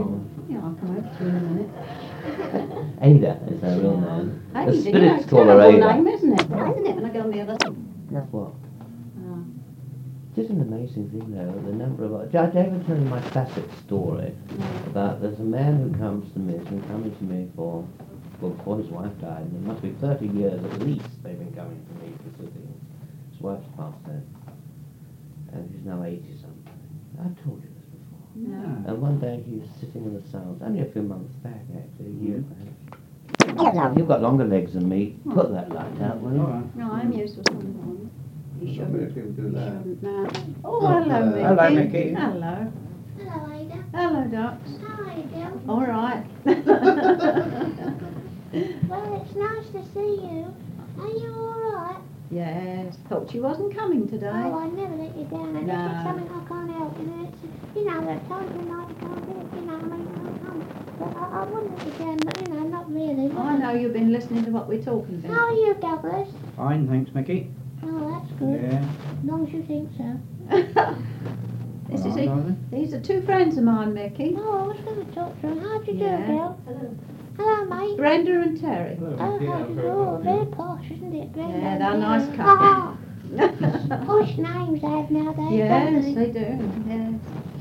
Yeah, I'll come over to you in a minute. Ada is her real name. Ada, The you know, spirits it's call her terrible Ada. name, isn't it? Isn't it? When I go on the other side. That's what. Oh. Just an amazing thing though, the number of... Did I ever tell you my classic story about there's a man who comes to me, he's been coming to me for, well, before his wife died, and it must be 30 years at least they've been coming to me for sitting. His wife's passed then, and he's now 80 something. I've told you this before. No. And one day he was sitting in the salons, only a few months back actually, a year perhaps. You've got longer legs than me. Put that light out, will you? No, I'm used to something. You Somebody shouldn't. can do You that. shouldn't now. Oh, hello, Mickey. Hello, Mickey. Hello. Hello, Ada. Hello, ducks. How are you doing? All right. Well, it's nice to see you. Are you all right? Yes. Thought you wasn't coming today. Oh, I never let you down. It's No. just something I can't help. There are times when I can't do it. I can't come. But I wouldn't let you down, but not really. I know you've been listening to what we're talking How about. are you, Douglas? Fine, thanks, Mickey. Oh, that's good. Yeah. As long as you think so. This All is right, it. darling. These are two friends of mine, Mickey. Oh, I was going to talk to him. How'd you Yeah. do, Bill? Hello, mate. Brenda and Terry. Oh, how'd you do? Oh, very posh, isn't it? Brenda Yeah, and they're a nice Terry. couple. Ah, posh names they have nowadays. Yes, don't they do. Yes.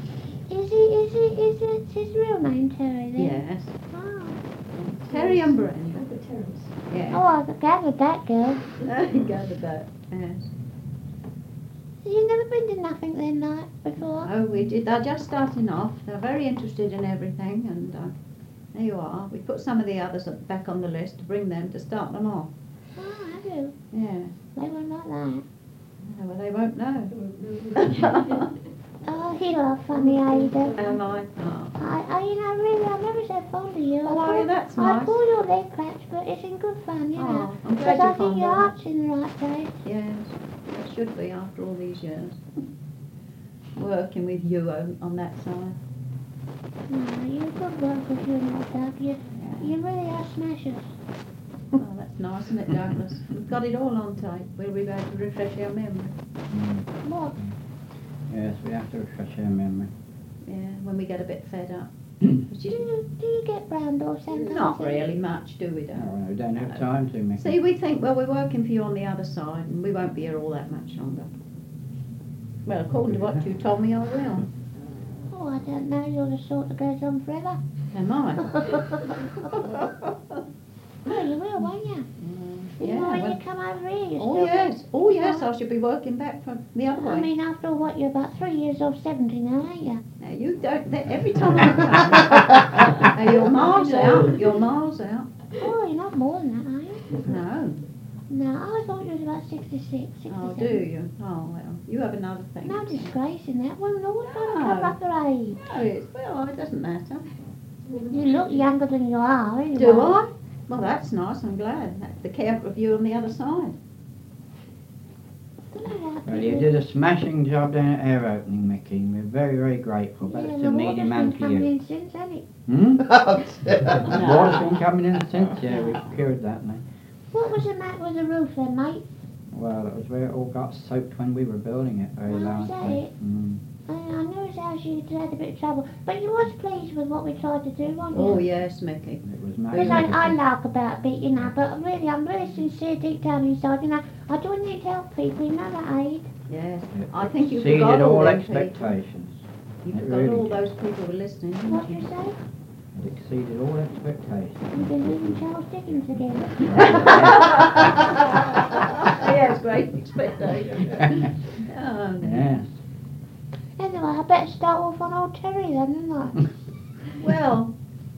Is it his real name, Terry, then? Yes. Oh. Terry and Brenda. Yeah. Oh, I've gathered that, girl. You go to that. Yes. You've never been to nothing then, like, before? Oh, we did. They're just starting off. They're very interested in everything, and there you are. We put some of the others back on the list to bring them to start them off. Oh, have you? Yeah. They were like that. Yeah, well, they won't know. Oh, you are funny, Ada. Am I? Oh. Really, I'm never so fond of you. Oh, are you? That's I nice. pull your leg patch, but it's in good fun, Oh, I'm glad Because you're I think fond your of it. heart's in the right place. Yes, it should be after all these years. Working with you on that side. No, you're a good worker, you and that, Doug. You really are smashers. Oh, that's nice, isn't it, Douglas? We've got it all on tape. We'll be able to refresh our memory. What? Yes, we have to refresh our memory. Yeah, when we get a bit fed up. Which Do is you get brown door sometimes? not really much, do we, No, Doug? we don't have time to, Mickey. See, we think, well, we're working for you on the other side, and we won't be here all that much longer. Well, according to what you told me, I will. Oh, I don't know. You're the sort that goes on forever. Am I? Well, you will, won't you? Yeah, When well- you come over here, you Oh still yes, oh yes, I should be working back from the other way. I mean, after all, what, you're about 3 years off 70 now, ain't you? Now you don't. Every time I come, now you're miles out. You're miles out. Oh, you're not more than that, are you? No. No, I thought you was about 66, 67. Oh, do you? Oh well, you have another thing. No disgrace in that. Women always trying to No. cover up their age. No, well, it doesn't matter. You look younger than you are, anyway. Do I? Well, that's nice. I'm glad. That's the care of you on the other side. Well, you did a smashing job down at our opening, Mickey, and we're very, very grateful. But it's a needy man to coming you. in since, hasn't it? Hmm? No. Water's been coming in since, yeah, we've cured that now. What was the matter with the roof then, mate? Well, it was where it all got soaked when we were building it very Oh, is largely. that it? Mm. I knew his house you had a bit of trouble, but you was pleased with what we tried to do, weren't you? Oh yes, Mickey. It was Because magnificent. I laugh about a bit, but really, I'm really sincere deep down inside, I do need to help people, that, Aid? Yes. It I think you exceeded forgot all all them people. expectations. You It forgot really all did. those people were listening, What didn't you you? say? It exceeded all expectations. You've been reading Charles Dickens again. Yes, great expectation. Oh, no. Yes. Anyway, I better start off on old Terry then, don't Well,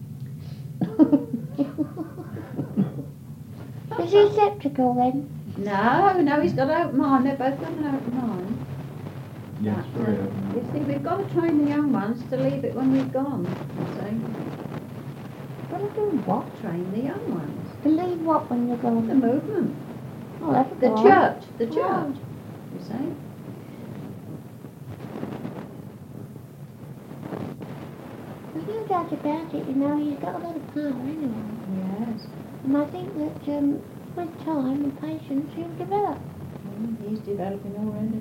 I? Is he sceptical then? no, he's got an open mind. They've both got an open mind. Yes, But, for real. you see, we've got to train the young ones to leave it when we've gone. You see, What are you doing? What? train the young ones. To leave what when you're The gone? movement, Oh, that's the good. church, the Oh. church. You see. There's no doubt about it, he's got a lot of power anyway. Yes. And I think that with time and patience, he'll develop. He's developing already.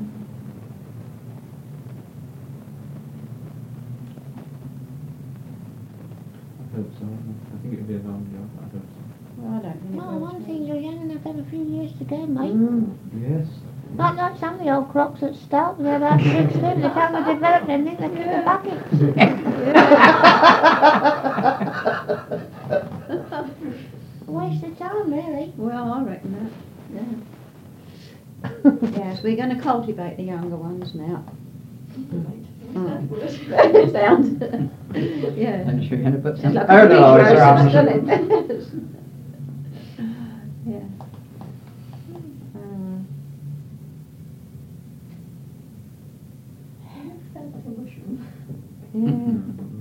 hope so. I think it'll be a long job. I hope so. Well, I don't think it Well, will. one thing, you're young enough to have a few years to go, mate. Yes. Not like some of the old crocs that start when they're about 6 foot, they're trying to develop and think they're in the buckets. A waste of time, really. Well, I reckon that, yeah. Yes, we're going to cultivate the younger ones now. Sound. Yeah. And she's going to put some It's like a fertiliser on greenhouse, them. isn't it? Yeah. Yeah.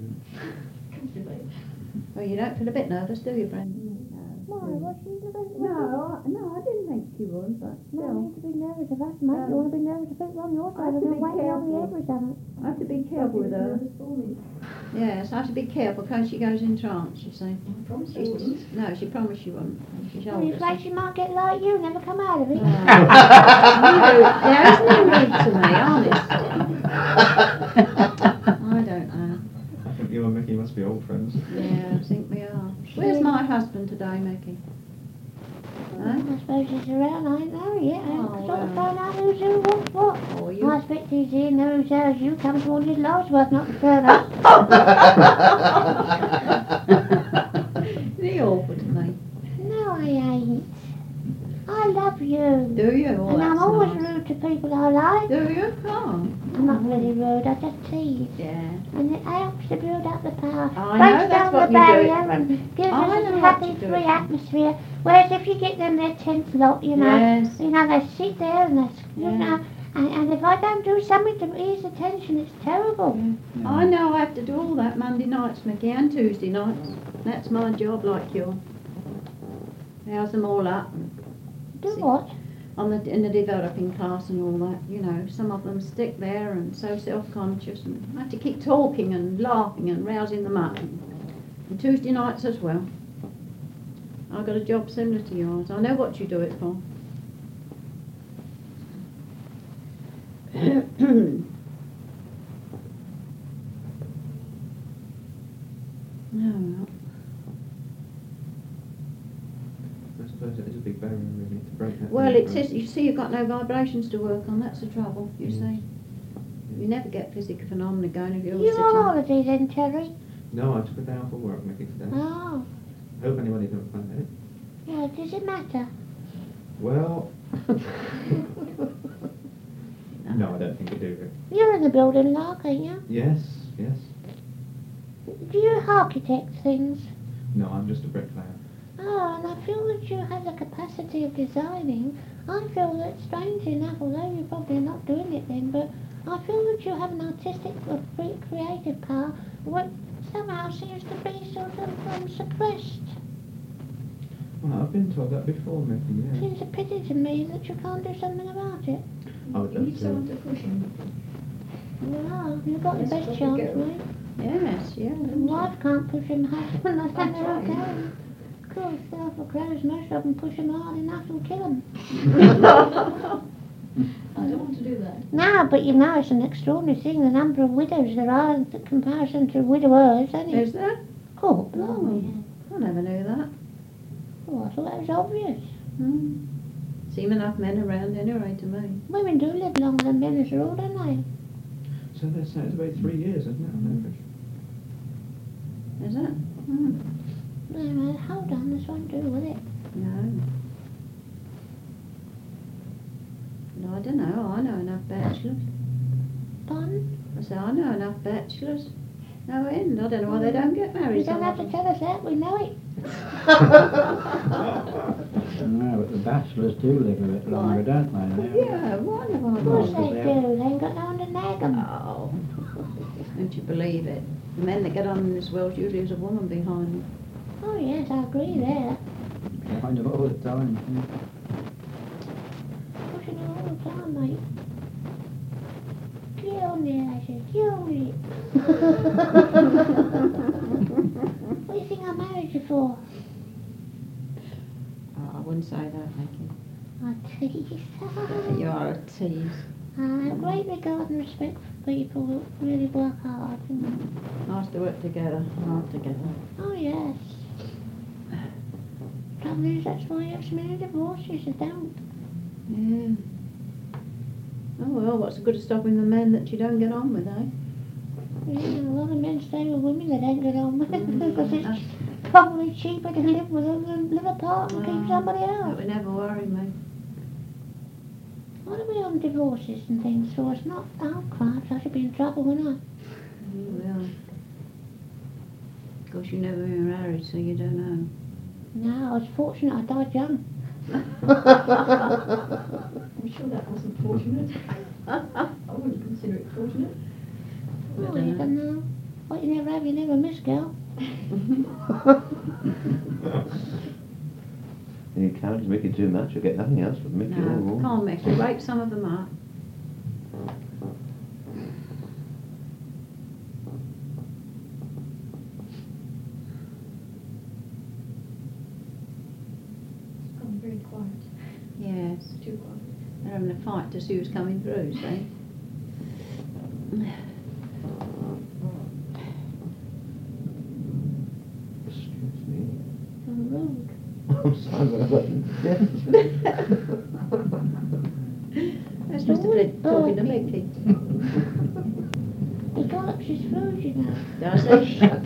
Well, you don't feel a bit nervous, do you, Brendan? Why, what's she nervous? No, I didn't think she would, but No still. need to be nervous about it, mate. You want to be nervous if it's on your I have side, to and be then waiting on the careful. edge or something. I have to be careful with her. Yes, I have to be careful because she goes in trance, you see. No, she promised she wouldn't. She's Are you older. afraid she might get like you, never come out of it? There's no need to me, honest. I don't know. I think you and Mickey must be old friends. Yeah, I think we are. Where's my husband today, Mickey? I suppose he's around, I ain't know yet. I Oh, haven't sort of well. found out who's who, what's what. Oh, you. I expect he's here, knows how you come towards his life's worth, not to turn up. Is he awful to me? No, I ain't. I love you. Do you? Oh, And I'm that's always nice. rude to people I like. Do you? Oh. I'm not really rude, I just tease. Yeah. And it helps to build up the power. I know, Breaks that's down what the you do. barrier and gives I us know a what happy, you do. free atmosphere. Whereas if you get them their tense lot, you know, Yes. they sit there and you Yeah. know, and if I don't do something to ease the tension, it's terrible. I know I have to do all that Monday nights, Mickey, and Tuesday nights. That's my job, like you. House them all up Do See. what? in the developing class and all that. You know, some of them stick there and so self-conscious, and I have to keep talking and laughing and rousing them up. And Tuesday nights as well. I've got a job similar to yours. I know what you do it for. No. I suppose it is a big barrier really to break that. Well, down. it says, you see, you've got no vibrations to work on. That's the trouble, you see. You never get physical phenomena going if you're You sitting. on holiday then, Terry? No, I took a day off of work, Mickey, today. Oh, Hope anybody don't find it. well, does it matter? Well, no, I don't think it do. You're in the building lark, ain't you? Yes, yes. Do you architect things? No, I'm just a bricklayer. Oh, and I feel that you have the capacity of designing. I feel that, strangely enough, although you're probably not doing it then, but I feel that you have an artistic or creative power which somehow seems to be sort of suppressed. Well, I've been told that before, Mickey, yeah. Seems a pity to me that you can't do something about it. I would love to. No, you've got the best chance, mate. Yes, yeah. Wife can't push him husband, I think they're okay. Of course, they're for crows, most of them push him hard enough and kill him. I don't want to do that. No, but you know, it's an extraordinary thing, the number of widows there are in comparison to widowers, isn't it? Is there? Oh, blimey. I never knew that. Oh, I thought that was obvious. Hmm. Seem enough men around anyway to me. Women do live longer than men as a rule, don't they? So they're saying it's about 3 years, isn't it, on average? Is it? Hmm. No, hold on, this won't do, will it? No. No, I don't know. I know enough bachelors. Pardon? I say I know enough bachelors. No end. I don't know why they don't get married. You don't some have of to them. tell us that, we know it. No, but the bachelors do live a bit longer, don't they? Yeah, why never Of course I they do, they ain't got no one to nag 'em. Oh, don't you believe it? The men that get on in this world usually has a woman behind them. Oh yes, I agree there. Kind of all the time. Pushing it all the time, mate. Get on there, I said, get on it. What do you think I married you for? Oh, I wouldn't say that, thank you. I tease. You are a tease. I have great regard and respect people that really work hard. And, Nice to work together, hard together. oh yes. Trouble is, that's why you have so many divorces. They don't. Yeah. Oh well, what's the good of stopping the men that you don't get on with, eh? Yeah, a lot of men stay with women they don't get on with Mm, because it's that's- probably cheaper to live with them than live apart and keep Well, somebody That else. would never worry me. Why do we have divorces and things for? It's not our crimes. I should be in trouble, wouldn't I? You will. Of course, you've never been married, so you don't know. No, I was fortunate I died young. I'm sure that wasn't fortunate. I wouldn't consider it fortunate. Oh, you don't know. What you never have, you never miss, girl. You encourage Mickey too much, you'll get nothing else but Mickey all No, wrong. can't mix. We rape some of them up. It's gone very quiet. Yes. Too quiet. They're having a fight to see who's coming through, see? Excuse me. So rude. I'm sorry, but I've got That's Mr. Flint talking to Mickey. He gallops his food, you know. Does he?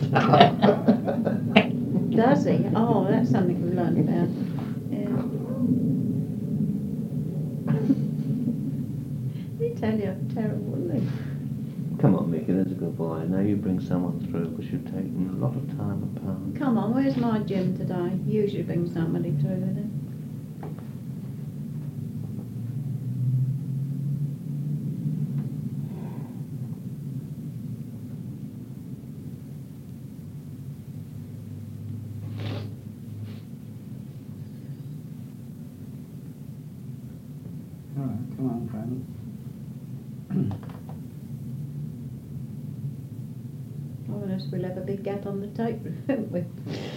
Does he? Oh, that's something we've learned about. Yeah. He tell you, terrible, wouldn't he? Come on, Mickey, there's a good boy. Now you bring someone through because you've taken a lot of time apart. Come on, where's my Jim today? He usually brings somebody through with him. All right, come on, Granny. Oh, unless we'll have a big gap on the tape, won't we?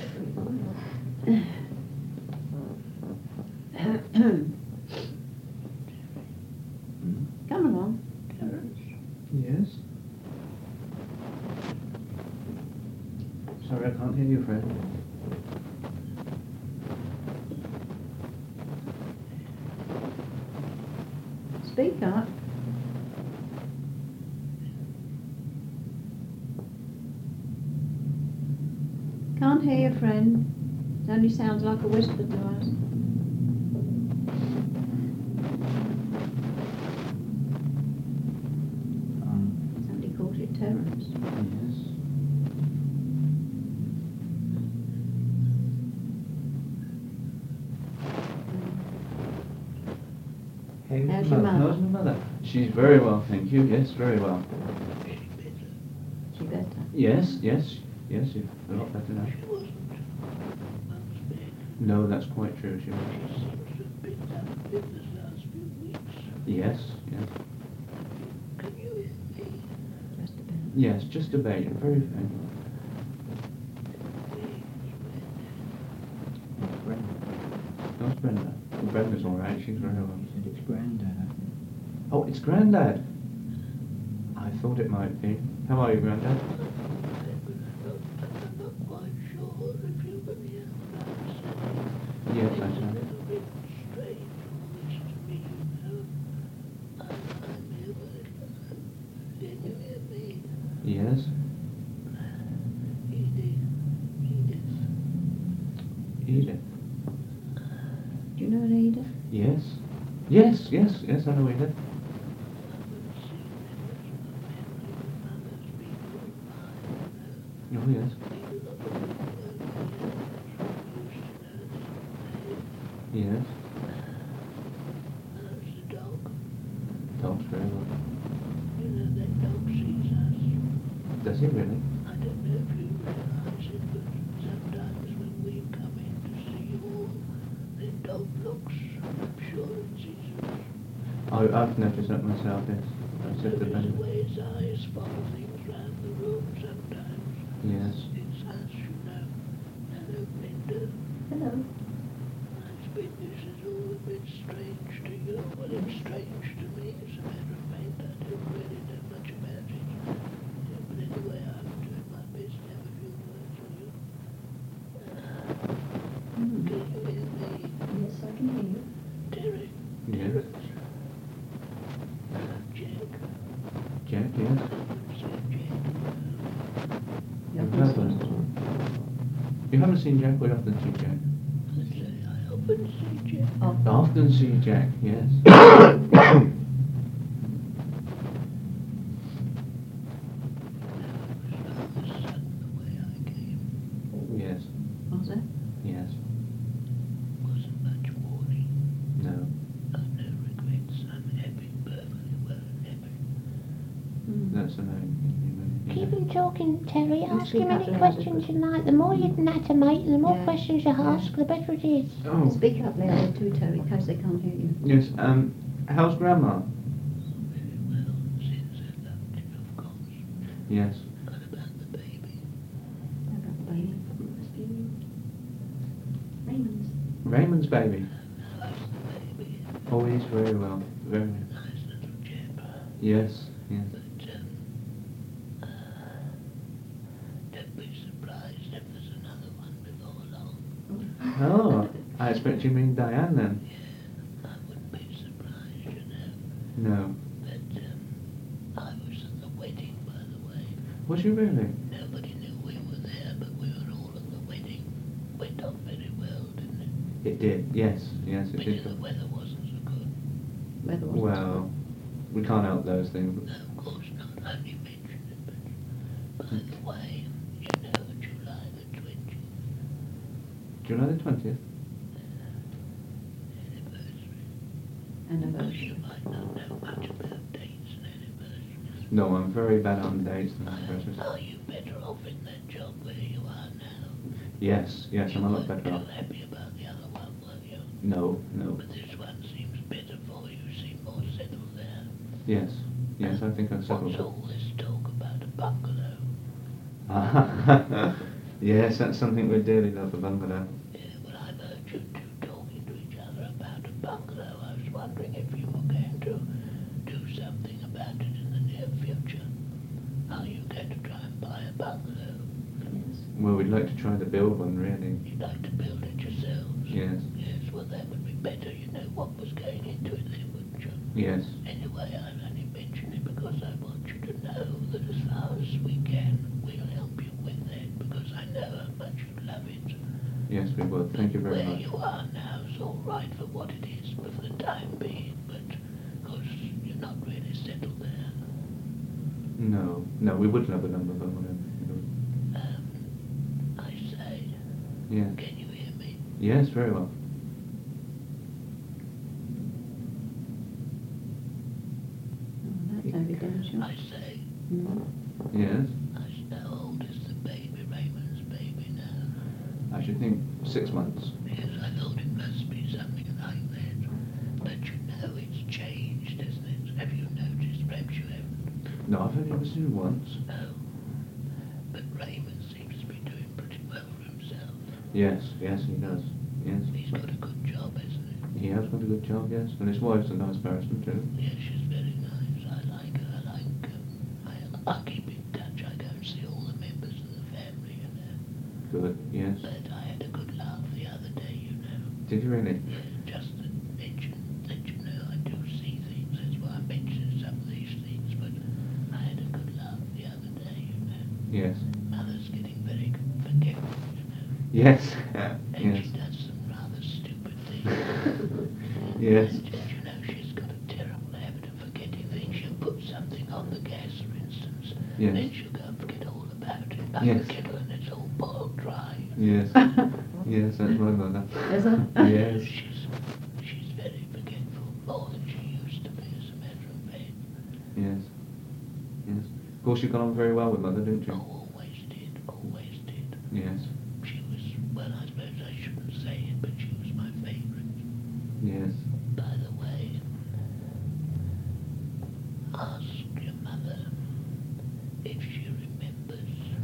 Come along. Yes? Sorry, I can't hear you, Fred. Speak up. Can't hear you, friend. It only sounds like a whisper to us. Somebody calls it Terence. Yes. How's your mother? How's my mother? She's very well, thank you. Yes, very well. She better. Yes, yes, yes, she's a lot better now. No, that's quite true. She was. Yes, yes. Just a bit. Yes, just a bit. Very faint. That's Brenda. Brenda's all right. She's very well. Said it's Grandad. Oh, it's Grandad. I thought it might be. How are you, Grandad? Yes, I shall. Yes. Edith. Do you know an Edith? Yes. Yes, yes, yes, I know Edith. Oh, yes. Yes. Dog's very well. Does he really? Oh, I've noticed that myself, yes. I said the Brenda. Yes. Hello. Strange to you, well it's strange to me, as a matter of fact, I don't really know much about so I can hear you. Terry, Yes. Jack, Jack, yes. You You haven't haven't. You haven't seen Jack? We often see Jack. I say I often see Jack. Oh, Often see Jack, yes. Yes, was it? yes. Wasn't much warning. No. I've no regrets. I'm happy, perfectly well and happy. That's the main thing. Keep him talking, Terry. You Ask speak him up any louder, questions you like. The more you natter, mate, and the more Yeah. questions you ask, the better it is. Oh, Speak up louder too, Terry, in case they can't hear you. yes. How's Grandma? Very well, since I loved him, of course. Yes. What about the baby? Must be Raymond's. Raymond's baby. How's the baby? Oh, he's very well. Very. Nice little chap. Yes, yes. But, don't be surprised if there's another one before long. Oh, I expect you mean Diane then. I wouldn't be surprised, you know. No. But, I was at the wedding, by the way. Was you really? Nobody knew we were there, but we were all at the wedding. Went off very well, didn't it? It did. Yes, yes, it Pity did. the weather wasn't so good. Weather wasn't Well, we can't help those things. No, of course not. I only mentioned it, but by the way, you know July the 20th July the 20th? anniversary. Because anniversary. you might not know much about dates and anniversaries. No, I'm very bad on dates and anniversaries. Are you better off in that job where you are now? Yes, yes, I'm a lot better You off. weren't too happy about the other one, were you? No, no. But this one seems better for you. You seem more settled there. Yes, yes, I think I've What's settled. all this talk about a bungalow? Yes, that's something we dearly love, a bungalow. Yeah, well, I've heard you two talking to each other about a bungalow. I was wondering if you were going to do something about it in the near future. Are you going to try and buy a bungalow? Yes. Well, we'd like to try to build one, really. You'd like to build it yourselves? Yes, Yes, well, that would be better. You know what was going into it then, wouldn't you? yes, Anyway, I only mention it because I want you to know that as far as we can, we'll help you with that because I know how much you love it. yes, we would. Thank you very Where much. you are now is all right for what it is, but for the time being, but because you're not really settled there. No, no, we would love a number bungalow. I say, Yes, can you hear me? yes, very well. Oh, that's evidential. I say, Yes, how old is the baby, Raymond's baby now? I should think 6 months. Yes, I thought it must be something like that. But you know it's changed, isn't it? Have you noticed? Perhaps you haven't. No, I've only ever seen it once. No. But Raymond seems to be doing pretty well for himself. Yes, yes, he does. Yes. He's got a good job, hasn't he? He has got a good job, yes. And his wife's a nice person, too. Yes, she's very nice. I like her. I keep in touch. I go and see all the members of the family, you know. Good, yes. But I had a good laugh the other day, you know. Did you really? Just to mention that, you know, I do see things. That's why I mentioned some of these things. But I had a good laugh the other day, you know. Yes. Mother's getting very forgetful, you know. Yes. And Yes. she does some rather stupid things. Yes. And, you know, she's got a terrible habit of forgetting things. She'll put something on the gas, for instance. Yes. Then she'll go and forget all about it. Like Yes. the kettle and it's all boiled dry. Yes. Yes, that's my mother. Is it? Yes. She's very forgetful, more than she used to be, as a matter of fact. Yes. Yes. Of course, you got on very well with mother, didn't you? Oh, always did, always did. Yes. She was, well, I suppose I shouldn't say it, but she was my favourite. Yes. By the way, ask your mother if she remembers.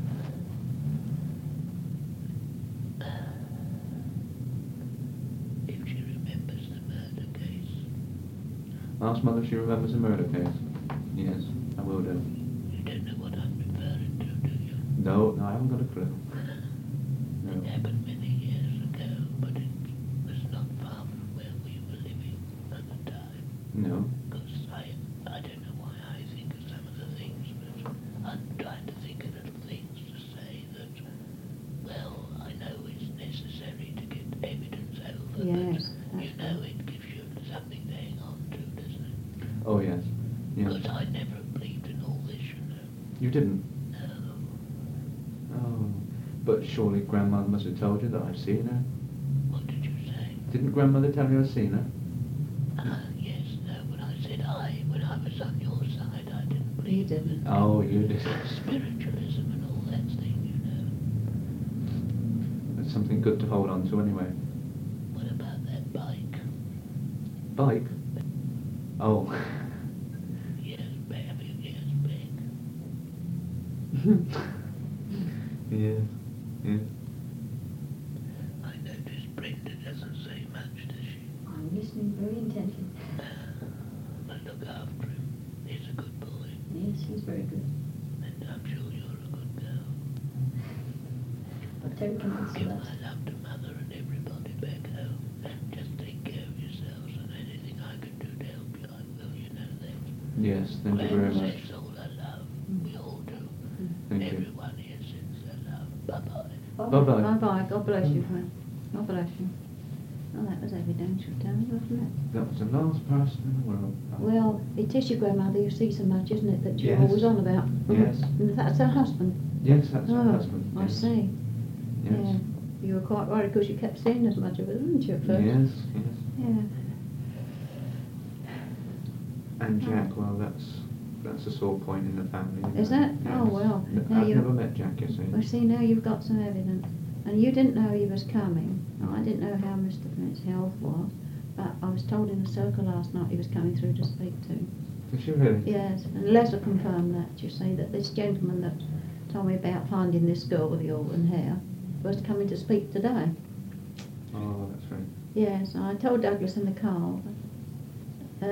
If she remembers the murder case. Ask mother if she remembers the murder case. Yes, I will do. You don't know what I'm referring to, do you? No, no, I haven't got a clue. It No. happened many years ago, but it was not far from Yes, But, that's you know, it gives you something to hang on to, doesn't it? Oh, yes. Yes. Because I never believed in all this, you know. You didn't? No. Oh. But surely Grandmother must have told you that I've seen her. What did you say? Didn't Grandmother tell you I've seen her? Yes, no, when I said when I was on your side, I didn't believe You didn't. Oh, you did. spiritualism and all that thing, you know. That's something good to hold on to anyway. What about that bike? Bike? Oh. Yes, baby, yes, big. Yeah. Yeah. I noticed Brenda doesn't say much, does she? I'm listening very intently. But look after him. He's a good boy. Yes, he's very good. And I'm sure you're a good girl. But Terry can answer Give that. my love to Mother and everybody back home. Just take care of yourselves, and anything I can do to help you, I will, you know that. Yes, thank you very much. That's all I love. We all do. Thank you. Everyone here sends their love. Bye-bye. Bye-bye. Bye-bye. God bless you, friend. God bless you. Oh, that was evidential, Tony, wasn't it? That was the last person in the world. Well, it is your grandmother you see so much, isn't it, that you're Yes. always on about? Yes. And that's her husband. Yes, that's Oh, her husband. I Yes. see. Yes. Yeah. You were quite worried because you kept seeing as much of it, didn't you, at first? Yes, yes. Yeah. And Jack, well, that's a sore point in the family. isn't Is it? that? Yes. Oh, well, now I've you- never met Jack, you see. Well, see, now you've got some evidence. And you didn't know he was coming. I didn't know how Mr. Flint's health was, but I was told in the circle last night he was coming through to speak to. Did she really? Yes, and Leslie confirmed that, you see, that this gentleman that told me about finding this girl with the auburn hair was coming to speak today. Oh, that's right. Yes, I told Douglas in the car. But,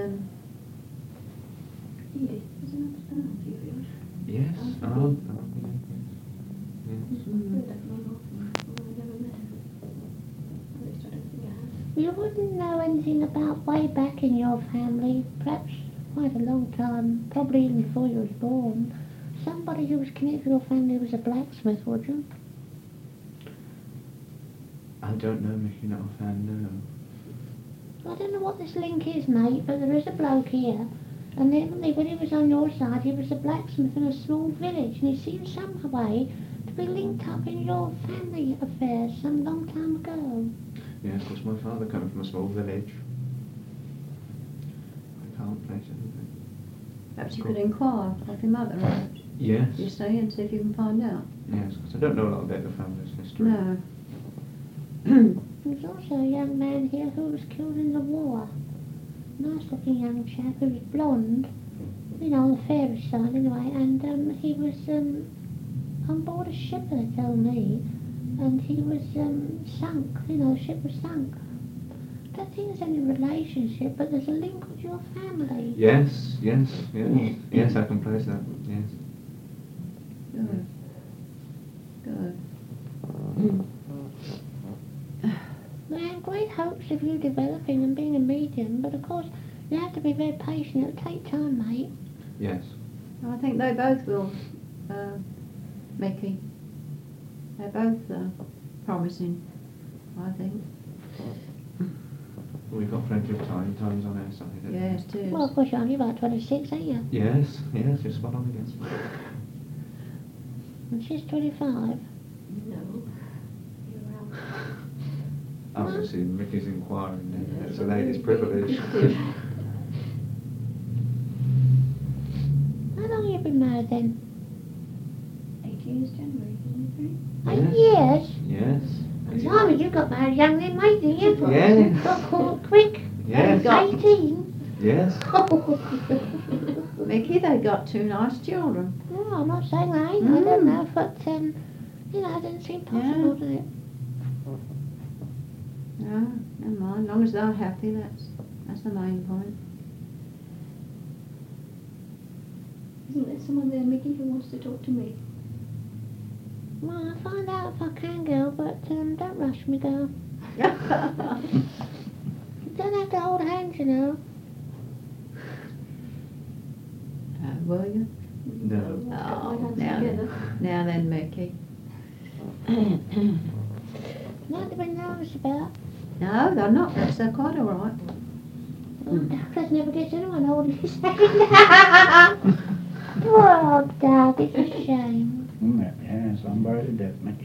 Yeah, there's another phone for you. Yes. Oh, Oh, yes. yes. I don't know. I never met him. At least I don't think I have. You wouldn't know anything about way back in your family, perhaps quite a long time, probably even before you was born. Somebody who was connected with your family was a blacksmith, would you? I don't know, Mickey, not offhand, no. I don't know what this link is, mate, but there is a bloke here. And evidently when he was on your side, he was a blacksmith in a small village, and he seemed some way to be linked up in your family affairs some long time ago. Yes, of course, my father came from a small village. I can't place anything. perhaps you could inquire of your mother, Yes. you see, and see if you can find out. Yes, because I don't know a lot about the family's history. No. There's also a young man here who was killed in the war. Nice looking young chap who was blonde, you know, on the fairish side anyway, and he was on board a ship, they tell me, and he was sunk, you know, the ship was sunk. I don't think there's any relationship, but there's a link with your family. Yes, yes, yes. Yes, I can place that. Yes. Good. Good. I have great hopes of you developing and being a medium, but of course you have to be very patient. It'll take time, mate. Yes. I think they both will, Mickey. They're both promising, I think. We've got plenty of time. Time's on our side. isn't it? Yes, it is. Well, of course you're only about 26, ain't you? Yes, yes, you're spot on again. And she's 25. No. You're out. Obviously, Mickey's inquiring there. It's a lady's privilege. How long have you been married then? 8 years, January, isn't 8 Yes. years? Yes. Blimey, you got married young then, mate, didn't you? Yes. Got caught quick. Yes. 18. Yes. Mickey, they got two nice children. No, I'm not saying they ain't. I don't know, but, you know, it didn't seem possible, Yeah. did it? No, never mind. As long as they're happy, that's the main point. Isn't there someone there, Mickey, who wants to talk to me? Well, I'll find out if I can, girl, but don't rush me, girl. You don't have to hold hands, you know. Will you? No. Let's get Oh, my hands now together. Now then, Mickey. Nothing to be nervous about. No, they're not. They're quite all right. Well, Douglas never gets anyone holding his hand. Oh, Doug, it's a shame. Yes, I'm worried to death, Mickey.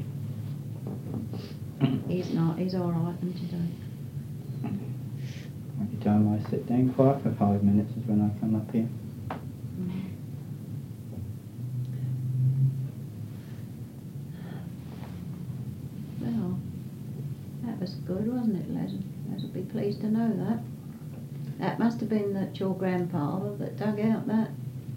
He's not. He's all right today. Every time I sit down quiet for 5 minutes is when I come up here. Well, that was good, wasn't it, Les? Les will be pleased to know that. That must have been that your grandfather that dug out that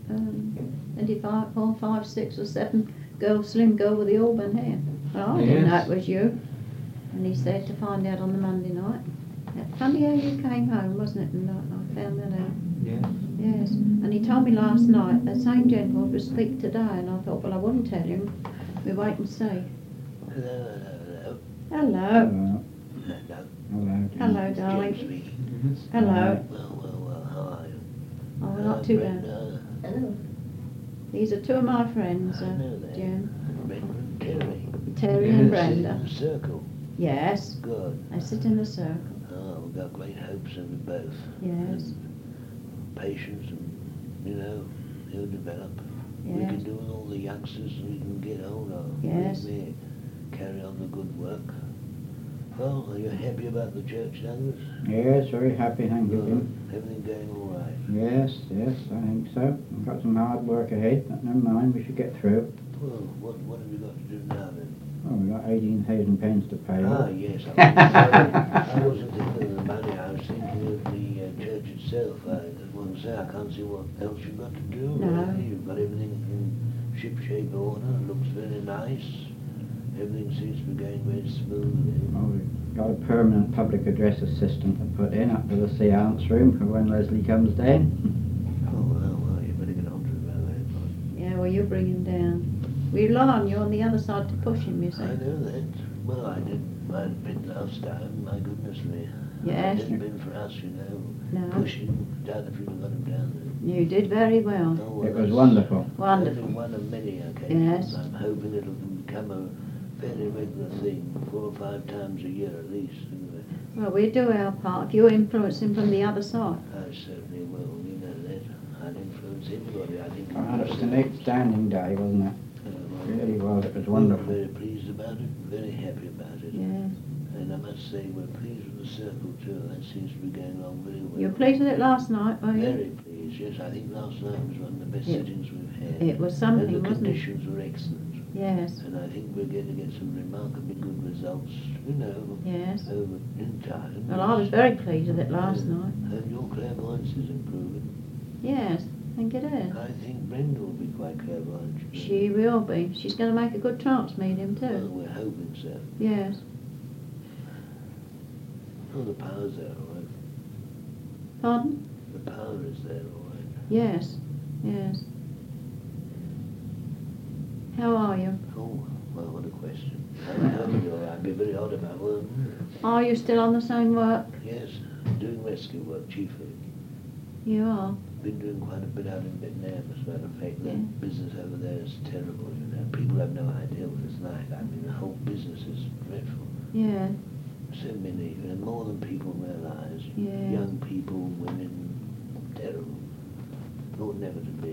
25, 4, 5, 6 or 7 slim girl with the auburn hair. Well, I didn't know Yes. it was you. And he said to find out on the Monday night. Funny how you came home, wasn't it? And I found that out. Yeah. Yes. And he told me last night that same gentleman would speak today, and I thought, well, I wouldn't tell him. We wait and see. Hello, hello, Hello. hello. Hello. Hello, Jim darling. speaking. Hello. Well, how are you? Oh, we're not too bad. Brenda. Hello. These are two of my friends, I know that. Jim. Brenda and Terry. Terry and Yes. Sit Brenda. in the circle. Yes. Good. They sit in a circle. Oh, we've got great hopes of you both. Yes. And patience and, you'll develop. We Yes. can do with all the youngsters we can get hold of. Yes. We may carry on the good work. Well, are you happy about the church, Douglas? Yes, very happy, thank you, Good. Jim. Everything going all right? Yes, I think so. We've got some hard work ahead, but never mind, we should get through. Well, what have we got to do now then? Oh, we've got 18,000 pence to pay. Ah, yes, I wasn't thinking of the money, I was thinking of the church itself. I want to say, I can't see what else you've got to do. No. Really. You've got everything in ship-shape order, it looks very nice. Everything seems to be going very smoothly. Oh, we've got a permanent public address assistant to put in up to the seance room for when Leslie comes down. Oh, well, you better get on to it about that. Yeah, well, you bring him down. We rely on you on the other side to push him, you see. I know that. Well, I did my bit last time, my goodness me. Yes. It hadn't been for us, No. pushing down if you'd have got him down there. You did very well. Oh, well, It was that's wonderful. Wonderful. Only one of many occasions. Yes. I'm hoping it'll become a fairly regular thing, 4 or 5 times a year at least. Anyway. Well, we do our part. If you influence him from the other side. I certainly will, you know that. I'll influence anybody, I think. Oh, it was an outstanding day, wasn't it? It really was, it was wonderful. We're very pleased about it, very happy about it. Yes. And I must say, we're pleased with the circle too. That seems to be going along very well. You were pleased with it last night, were you? Very pleased, yes. I think last night was one of the best It- sittings we've had. It was something, And the wasn't it? conditions were excellent. Yes. And I think we're going to get some remarkably good results, Yes. over in time. Well, I was very pleased with it last night. And your clairvoyance is improving. Yes, I think it is. I think Brenda will be quite clairvoyant. you know. She will be. She's going to make a good trance medium Well, too. we're hoping so. Yes. Oh, the power's there, all right. Pardon? The power is there, all right. Yes. Yes. How are you? Oh, well, what a question. How are you? I'd be very odd about work. Are you still on the same work? Yes, doing rescue work chiefly. You are. Been doing quite a bit out in Vietnam, as a matter of fact. Yeah. That business over there is terrible, you know. People have no idea what it's like. I mean, the whole business is dreadful. Yeah. So many, more than people realise. Yeah. Young people, women, terrible. Ought never to be.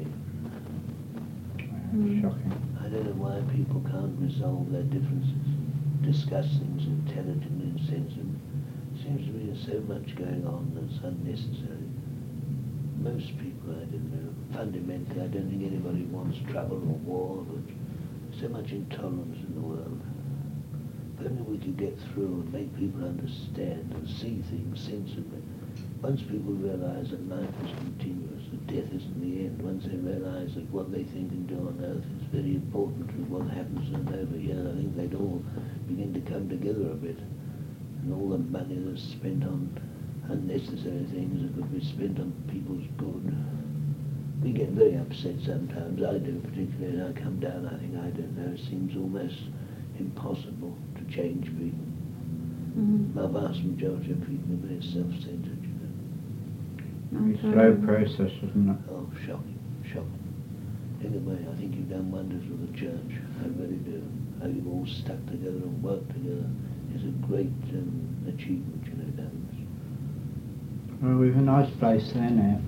Mm. Shocking. I don't know why people can't resolve their differences, discuss things intelligently and sensibly. Seems to be there's so much going on that's unnecessary. Most people, I don't know, fundamentally, I don't think anybody wants trouble or war, but so much intolerance in the world. If only we could get through and make people understand and see things sensibly. Once people realise that life is continuous, that death isn't the end, once they realise that what they think and do on earth is very important to what happens to them over here, I think they'd all begin to come together a bit. And all the money that's spent on unnecessary things that could be spent on people's good. We get very upset sometimes, I do particularly, and I come down, I think, I don't know, it seems almost impossible to change people. Mm. The vast majority of people are very self-centered, you know. Very slow process, isn't it? Oh, shocking, shocking. Anyway, I think you've done wonders with the church. I really do. How you've all stuck together and worked together is a great achievement, you know, Douglas. Well, we've a nice place there now.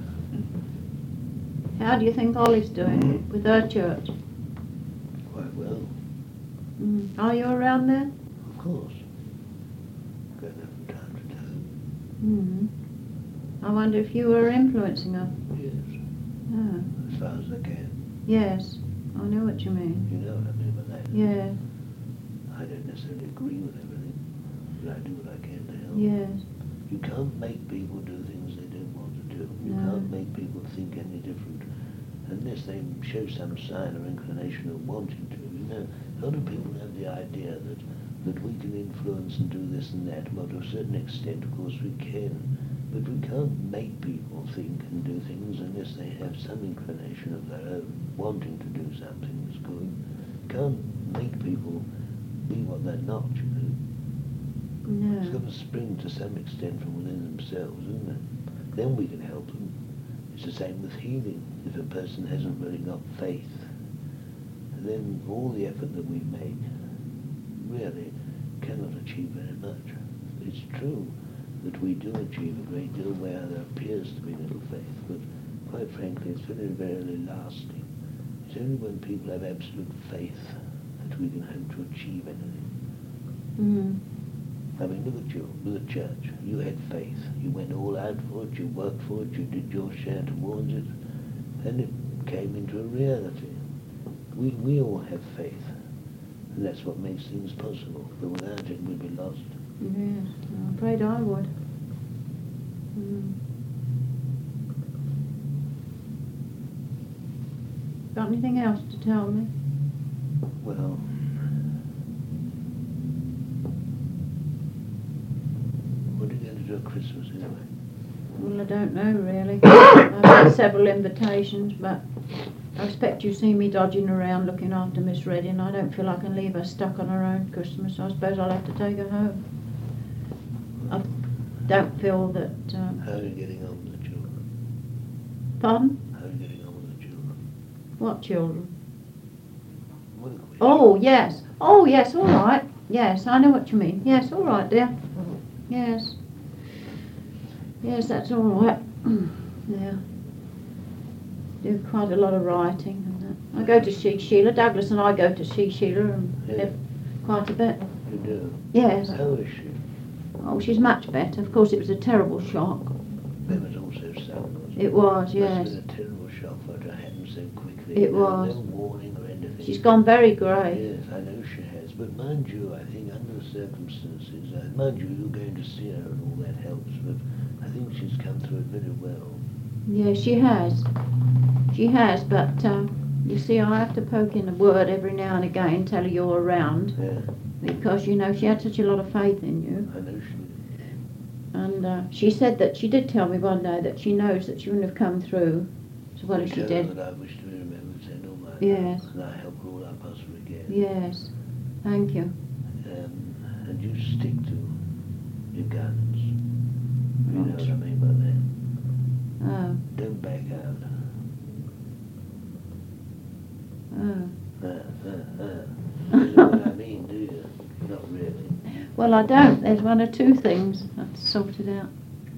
How do you think Ollie's doing with her church? Quite well, Are you around there? of course. Going there from time to time. I wonder if you were influencing her. Yes, Oh, as far as I can. yes, I know what you mean. You know what I mean by that. Yeah, I don't necessarily agree with everything, but I do what I can to help. yes, You can't make people do things they don't want to do. You No. can't make people think any different unless they show some sign or inclination of wanting to. You know, a lot of people have the idea that we can influence and do this and that. Well, to a certain extent, of course, we can. But we can't make people think and do things unless they have some inclination of their own, wanting to do something that's good. Can't make people be what they're not, you know. It's got no, to spring to some extent from within themselves, isn't it? Then we can help them. It's the same with healing. If a person hasn't really got faith, then all the effort that we make really cannot achieve very much. It's true that we do achieve a great deal where there appears to be little faith, but quite frankly it's very rarely lasting. It's only when people have absolute faith that we can hope to achieve anything. I mean, look at you, with the church. You had faith. You went all out for it, you worked for it, you did your share towards it, and it came into a reality. We all have faith, and that's what makes things possible. But without it, we'd be lost. yes, I'm afraid I would. Got anything else to tell me? Well, what are you going to do at Christmas anyway? Well, I don't know really. I've had several invitations, but I expect you see me dodging around looking after Miss Redding. I don't feel I can leave her stuck on her own Christmas. I suppose I'll have to take her home. I don't feel that... How are you getting on with the children? Pardon? How are you getting on with the children? What children? What a question. Oh, yes. Oh, yes, all right. Yes, I know what you mean. Yes, all right, dear. Yes. Yes, that's all right. Yeah. Do quite a lot of writing and that. I go to see Sheila. Douglas and I go to see Sheila and Yeah. live quite a bit. You do? Yes. How is she? Oh, she's much better. Of course, it was a terrible shock. That was also sudden, wasn't It was, Must yes. have been a terrible shock for it to happen so quickly. It was. No warning or anything. She's gone very grey. Yes, I know she has. But mind you, I think under the circumstances, mind you, you're going to see her and all that helps, but I think she's come through it very well. Yeah, she has. She has, but you see, I have to poke in a word every now and again, tell her you're around, Yeah, because, you know, she had such a lot of faith in you. I know she did. And she said that, she did tell me one day that she knows that she wouldn't have come through as well as she Tell her did. that I wish to be remembered, send all my Yes. love, and I help her all I possibly can. Yes, thank you. And you stick to your guns. You know what I mean by that. Oh, Don't back out. oh. You know what I mean, do you? Not really. Well, I don't. There's one or two things I've sorted out.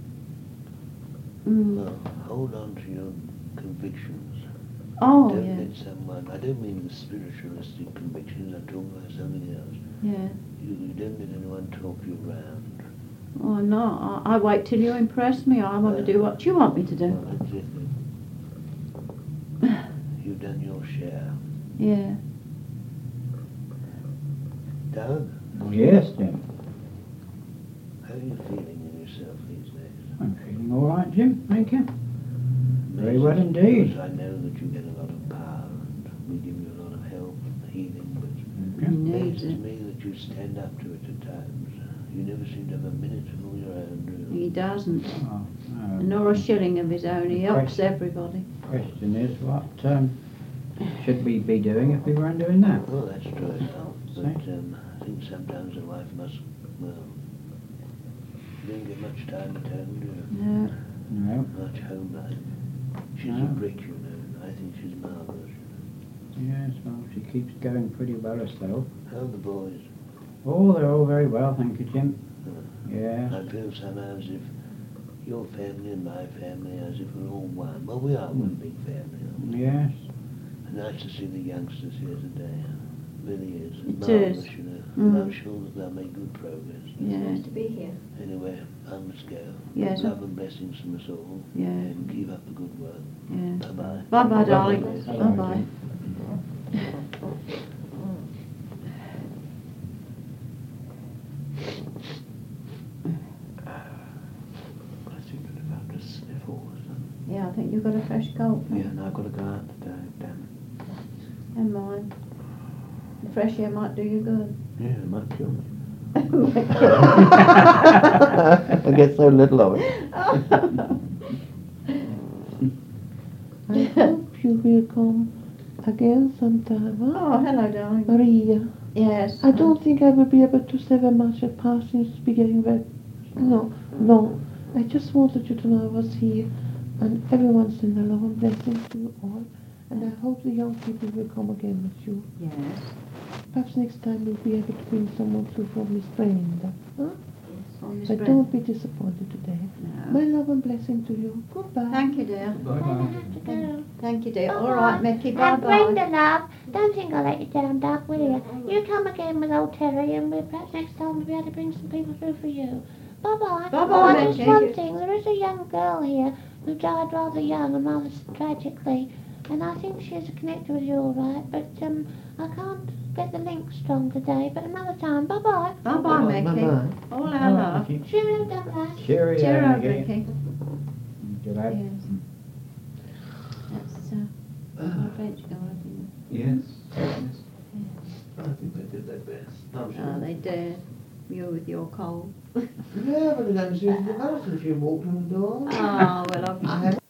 Well, hold on to your convictions. Oh, Don't yeah, let someone, I don't mean the spiritualistic convictions, I'm talking about something else. yeah. You don't let anyone talk you around. Oh, no, I wait till you impress me. I want to do what you want me to do. Well, that's it. You've done your share. Yeah. Doug, Oh, yes, Jim. how are you feeling in yourself these days? I'm feeling all right, Jim. Thank you. Very Amazing, well indeed. Because I know that you get a lot of power and we give you a lot of help and healing, but He it needs amazes it. me that you stand up to it at times. You never seem to have a minute of all your own, do you? He doesn't. Oh, no. Nor a shilling of his own. He helps Right. everybody. Question is, what should we be doing if we weren't doing that? Well, that's true. But See? I think sometimes a wife must, well, you don't get much time at home, do you? No. No. Much home life. She's No. a brick, you know, and I think she's marvellous. Yes, well, she keeps going pretty well herself. How are the boys? Oh, they're all very well, thank you, Jim. Yeah. I feel somehow as if your family and my family, as if we're all one. Well, we are one big family. Aren't we? Yes. And nice to see the youngsters here today. Really is. It Marvellous, is. you know. Mm. And I'm sure that they'll make good progress. Yeah. Nice to be here. Anyway, I must go. Yes. Love and blessings from us all. Yeah. And keep up the good work. Yeah. Bye-bye. Bye-bye, darling. Bye-bye. Bye-bye. I think I'd have had a sniffle or something. Yeah, I think you've got a fresh cold. Yeah, and I've got to go out today, damn And mine. The fresh air might do you good. it. Yeah, it might kill me. I get so little of it. I hope you will come again sometime, huh? Oh, hello, darling. Maria, Yes. I don't think I will be able to say very much at Parsons beginning, but no. I just wanted you to know I was here, and everyone send a love and blessings to you all, and I hope the young people will come again with you. Yes. Perhaps next time we'll be able to bring someone through from Miss Brenda, huh? On this But breath. don't be disappointed today. No. My love and blessing to you. Goodbye. Thank you, dear. I have to go. Thank you, dear. Bye-bye. All right, Mickey. And Bye-bye. Brenda, love, don't think I'll let you down, Doc, will you? You come again with old Terry, and perhaps next time we'll be able to bring some people through for you. Bye-bye. Bye-bye, Oh, and Mickey. just one thing, there is a young girl here who died rather young and rather tragically, and I think she's connected with you all right, but I can't get the link strong today, but another time. Bye-bye. Bye-bye, Mickey. Bye-bye. All our love. Cheerio, Douglas. Cheerio, Cheerio, Mickey. Mickey. Good lad. Yes. That's my French girl, I think. Yes. Yes. I think they did their best. I'm sure. Oh, they did. You with your cold. Yeah, but I don't see the person. She walked in the door. Oh, well, I had